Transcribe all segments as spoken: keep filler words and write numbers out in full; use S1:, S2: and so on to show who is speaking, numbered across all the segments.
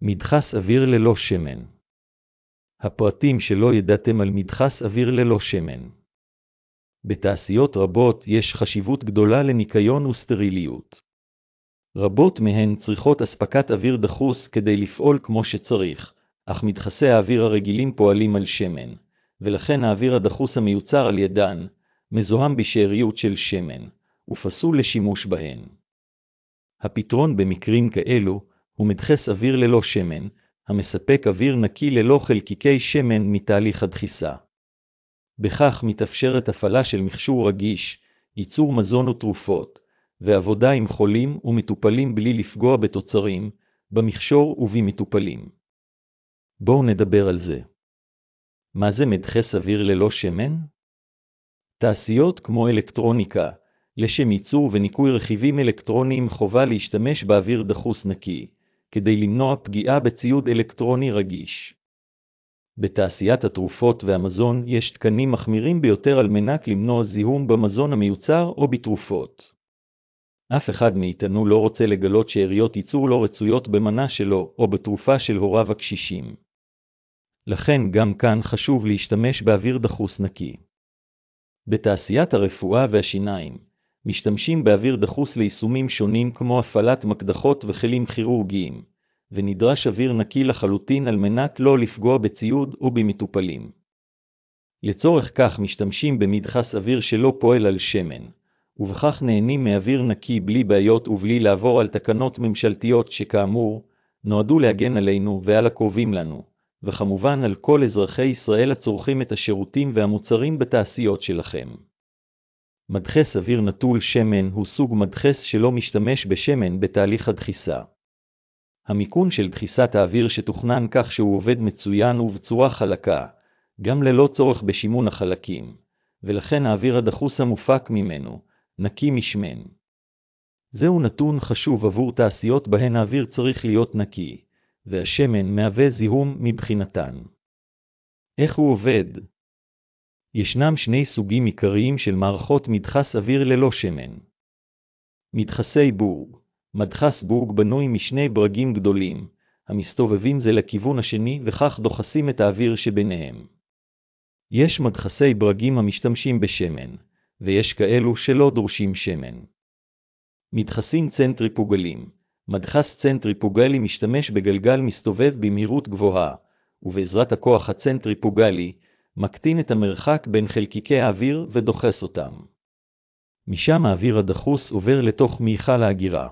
S1: מדחס אוויר ללא שמן. הפרטים שלא ידעתם על מדחס אוויר ללא שמן. בתעשיות רבות יש חשיבות גדולה לניקיון וסטריליות. רבות מהן צריכות אספקת אוויר דחוס כדי לפעול כמו שצריך, אך מדחסי האוויר הרגילים פועלים על שמן, ולכן האוויר הדחוס המיוצר על ידן, מזוהם בשאריות של שמן, ופסול לשימוש בהן. הפתרון במקרים כאלו הוא מדחס אוויר ללא שמן, המספק אוויר נקי ללא חלקיקי שמן מתהליך הדחיסה. בכך מתאפשרת הפעלה של מכשור רגיש, ייצור מזון ותרופות, ועבודה עם חולים ומטופלים בלי לפגוע בתוצרים, במכשור ובמטופלים. בואו נדבר על זה. מה זה מדחס אוויר ללא שמן? תעשיות כמו אלקטרוניקה, לשם ייצור וניקוי רכיבים אלקטרוניים חובה להשתמש באוויר דחוס נקי, כדי למנוע פגיעה בציוד אלקטרוני רגיש. בתעשיית התרופות והמזון יש תקנים מחמירים ביותר על מנת למנוע זיהום במזון המיוצר או בתרופות. אף אחד מאיתנו לא רוצה לגלות שאריות ייצור לא רצויות במנה שלו או בתרופה של הוריו הקשישים. לכן גם כאן חשוב להשתמש באוויר דחוס נקי. בתעשיית הרפואה והשיניים, משתמשים באוויר דחוס ליישומים שונים כמו הפעלת מקדחות וכלים כירורגיים, ונדרש אוויר נקי לחלוטין על מנת לא לפגוע בציוד או במטופלים. לצורך כך משתמשים במדחס אוויר שלא פועל על שמן, ובכך נהנים מאוויר נקי בלי בעיות ובלי לעבור על תקנות ממשלתיות שכאמור, נועדו להגן עלינו ועל הקרובים לנו, וכמובן על כל אזרחי ישראל הצורכים את השירותים והמוצרים בתעשיות שלכם. מדחס אוויר נטול שמן הוא סוג מדחס שלא משתמש בשמן בתהליך הדחיסה. המיקון של דחיסת האוויר שתוכנן כך שהוא עובד מצוין ובצורה חלקה, גם ללא צורך בשימון החלקים, ולכן האוויר הדחוס המופק ממנו, נקי משמן. זהו נתון חשוב עבור תעשיות בהן האוויר צריך להיות נקי, והשמן מהווה זיהום מבחינתן. איך הוא עובד? ישנם שני סוגים עיקריים של מערכות מדחס אוויר ללא שמן. מדחסי בורג. מדחס בורג בנוי משני ברגים גדולים, המסתובבים זה לכיוון השני וכך דוחסים את האוויר שביניהם. יש מדחסי ברגים המשתמשים בשמן, ויש כאלו שלא דורשים שמן. מדחסים צנטריפוגליים. מדחס צנטריפוגלי משתמש בגלגל מסתובב במהירות גבוהה, ובעזרת הכוח הצנטריפוגלי, מקטין את המרחק בין חלקיקי האוויר ודוחס אותם. משם האוויר הדחוס עובר לתוך מיכל האגירה.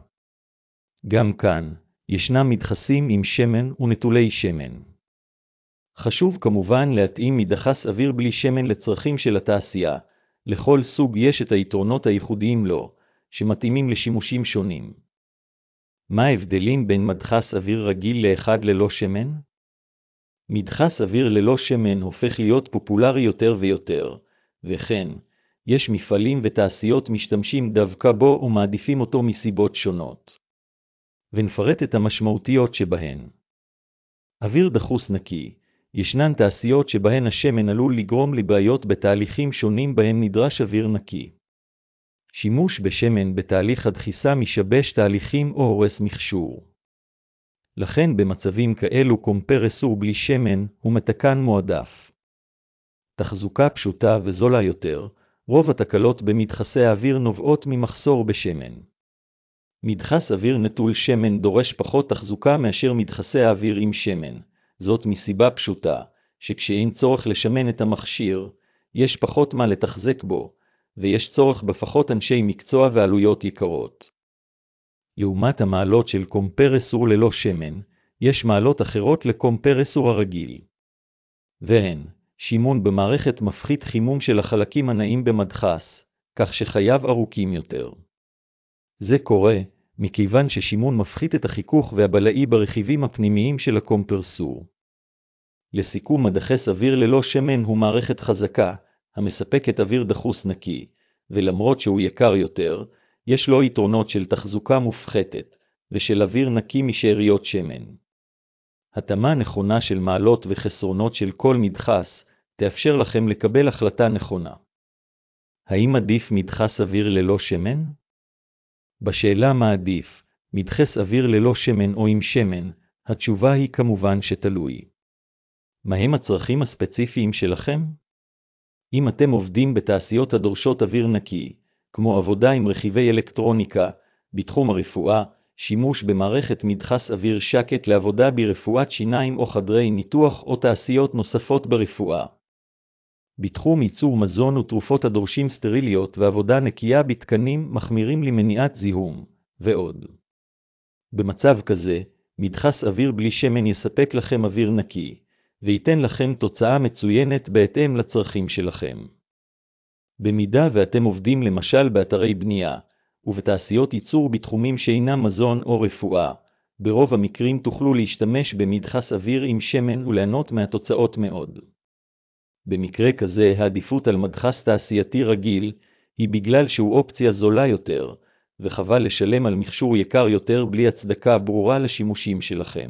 S1: גם כאן, ישנם מדחסים עם שמן ונטולי שמן. חשוב כמובן להתאים מדחס אוויר בלי שמן לצרכים של התעשייה, לכל סוג יש את היתרונות הייחודיים לו, שמתאימים לשימושים שונים. מה ההבדלים בין מדחס אוויר רגיל לאחד ללא שמן? מדחס אוויר ללא שמן הופך להיות פופולרי יותר ויותר, וכן, יש מפעלים ותעשיות משתמשים דווקא בו ומעדיפים אותו מסיבות שונות. ונפרט את המשמעותיות שבהן. אוויר דחוס נקי, ישנן תעשיות שבהן השמן עלול לגרום לבעיות בתהליכים שונים בהם נדרש אוויר נקי. שימוש בשמן בתהליך הדחיסה משבש תהליכים או הורס מכשור. לכן במצבים כאלו קומפרסור בלי שמן הוא מתקן מועדף. תחזוקה פשוטה וזולה יותר, רוב התקלות במדחסי האוויר נובעות ממחסור בשמן. מדחס אוויר נטול שמן דורש פחות תחזוקה מאשר מדחסי האוויר עם שמן, זאת מסיבה פשוטה, שכשאין צורך לשמן את המכשיר, יש פחות מה לתחזק בו, ויש צורך בפחות אנשי מקצוע ועלויות יקרות. לעומת המעלות של קומפרסור ללא שמן, יש מעלות אחרות לקומפרסור הרגיל. והן, שימון במערכת מפחית חימום של החלקים הנעים במדחס, כך שחייו ארוכים יותר. זה קורה, מכיוון ששימון מפחית את החיכוך והבלעי ברכיבים הפנימיים של הקומפרסור. לסיכום, מדחס אוויר ללא שמן הוא מערכת חזקה, המספקת אוויר דחוס נקי, ולמרות שהוא יקר יותר, יש לו יתרונות של תחזוקה מופחתת, ושל אוויר נקי משאריות שמן. התאמה נכונה של מעלות וחסרונות של כל מדחס, תאפשר לכם לקבל החלטה נכונה. האם עדיף מדחס אוויר ללא שמן? בשאלה מה עדיף, מדחס אוויר ללא שמן או עם שמן, התשובה היא כמובן שתלוי. מהם הצרכים הספציפיים שלכם? אם אתם עובדים בתעשיות הדורשות אוויר נקי, כמו עבודה עם רכיבי אלקטרוניקה, בתחום הרפואה, שימוש במערכת מדחס אוויר שקט לעבודה ברפואת שיניים או חדרי ניתוח או תעשיות נוספות ברפואה. בתחום ייצור מזון ותרופות הדורשים סטריליות ועבודה נקייה בתקנים מחמירים למניעת זיהום, ועוד. במצב כזה, מדחס אוויר בלי שמן יספק לכם אוויר נקי, וייתן לכם תוצאה מצוינת בהתאם לצרכים שלכם. במידה ואתם עובדים למשל באתרי בנייה, ובתעשיות ייצור בתחומים שאינם מזון או רפואה, ברוב המקרים תוכלו להשתמש במדחס אוויר עם שמן וליהנות מהתוצאות מאוד. במקרה כזה העדיפות על מדחס תעשייתי רגיל, היא בגלל שהוא אופציה זולה יותר, וחבל לשלם על מכשור יקר יותר בלי הצדקה ברורה לשימושים שלכם.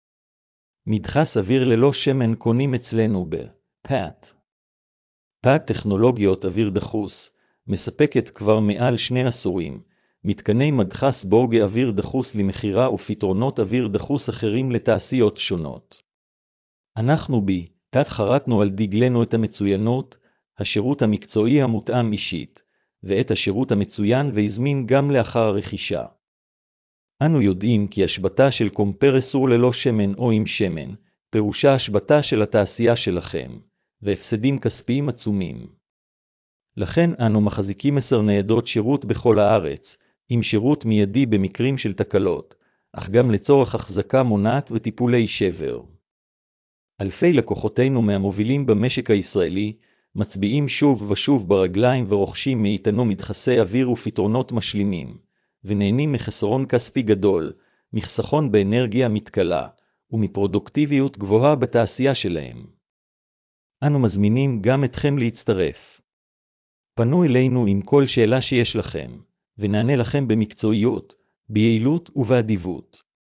S1: מדחס אוויר ללא שמן קונים אצלנו ב-פאט. פאט טכנולוגיות אוויר דחוס, מספקת כבר מעל שני עשורים, מתקני מדחס בורגי אוויר דחוס למחירה ופתרונות אוויר דחוס אחרים לתעשיות שונות. אנחנו ב-פאט חרטנו על דגלנו את המצוינות, השירות המקצועי המותאם אישית, ואת השירות המצוין והזמין גם לאחר הרכישה. אנו יודעים כי השבתה של קומפרסור ללא שמן או עם שמן, פירושה השבתה של התעשייה שלכם, והפסדים כספיים עצומים. לכן אנו מחזיקים עשר ניידות שירות בכל הארץ, עם שירות מיידי במקרים של תקלות, אך גם לצורך החזקה מונעת וטיפולי שבר. אלפי לקוחותינו מהמובילים במשק הישראלי, מצביעים שוב ושוב ברגליים ורוכשים מאיתנו מדחסי אוויר ופתרונות משלימים, ונהנים מחסרון כספי גדול, מחסכון באנרגיה מתכלה, ומפרודוקטיביות גבוהה בתעשייה שלהם. אנו מזמינים גם אתכם להצטרף. פנו אלינו עם כל שאלה שיש לכם, ונענה לכם במקצועיות, ביעילות ובאדיבות.